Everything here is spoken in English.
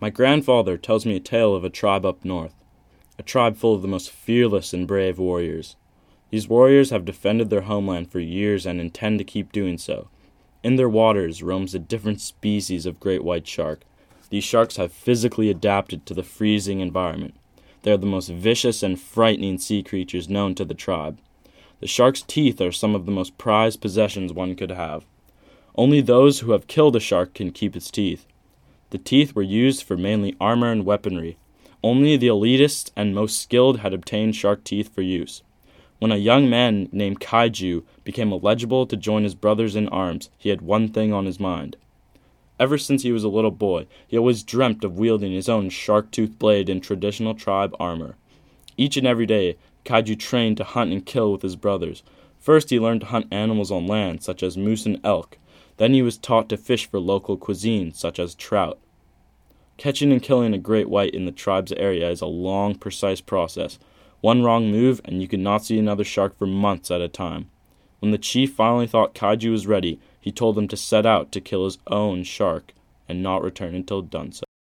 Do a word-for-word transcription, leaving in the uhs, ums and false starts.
My grandfather tells me a tale of a tribe up north, a tribe full of the most fearless and brave warriors. These warriors have defended their homeland for years and intend to keep doing so. In their waters roams a different species of great white shark. These sharks have physically adapted to the freezing environment. They are the most vicious and frightening sea creatures known to the tribe. The shark's teeth are some of the most prized possessions one could have. Only those who have killed a shark can keep its teeth. The teeth were used for mainly armor and weaponry. Only the elitists and most skilled had obtained shark teeth for use. When a young man named Kaiju became eligible to join his brothers in arms, he had one thing on his mind. Ever since he was a little boy, he always dreamt of wielding his own shark-tooth blade in traditional tribe armor. Each and every day, Kaiju trained to hunt and kill with his brothers. First, he learned to hunt animals on land, such as moose and elk. Then he was taught to fish for local cuisine, such as trout. Catching and killing a great white in the tribe's area is a long, precise process. One wrong move, and you could not see another shark for months at a time. When the chief finally thought Kaiju was ready, he told him to set out to kill his own shark and not return until done so.